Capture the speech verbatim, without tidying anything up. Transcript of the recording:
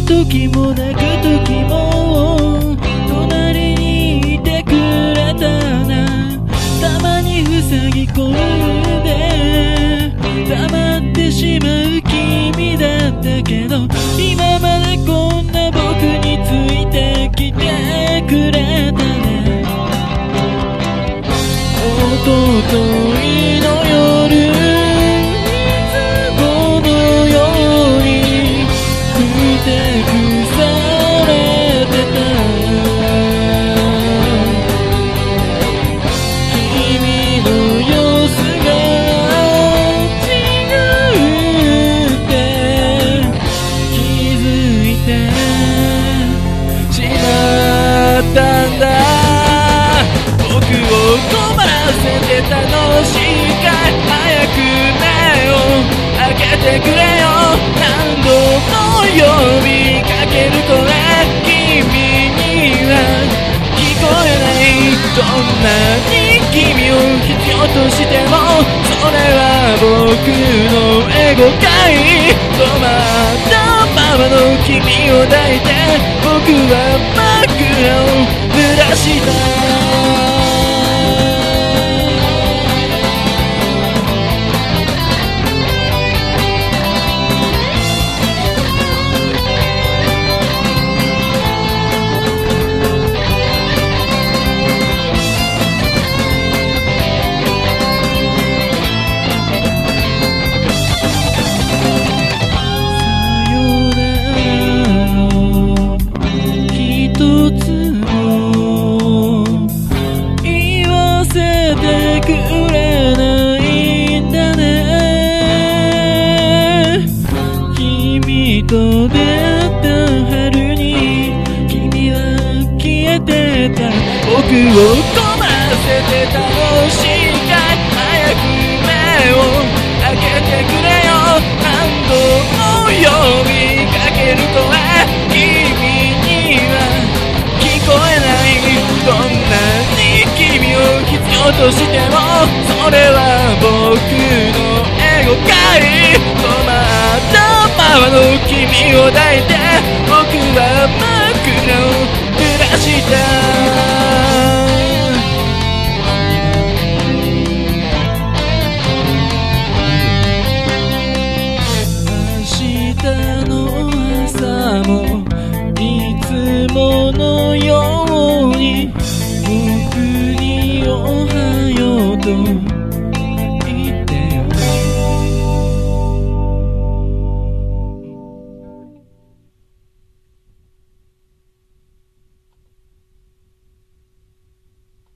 る時も泣く時も隣にいてくれたな。たまに塞ぎ込んで黙ってしまう君だったけど、今までこんな僕についてきてくれたね。おとといの夜、いつものようにふてくされてた。君の様子が違うって気づいてしまったんだ。僕を困らせて楽しいかい、早く目を開けてくれよ。何度も呼びかける声、君には聞こえない。どんなに君を必要としても、それは僕のエゴかい。止まったままの君を抱いて、僕は枕を濡らした。と出会った春に君は消えてた。僕を困らせて楽しいかい、早く目を開けてくれよ。何度も呼びかける声、君には聞こえない。どんなに君を必要としても、それは僕のエゴかい。止まったままの君を抱いて、僕は枕を濡らした。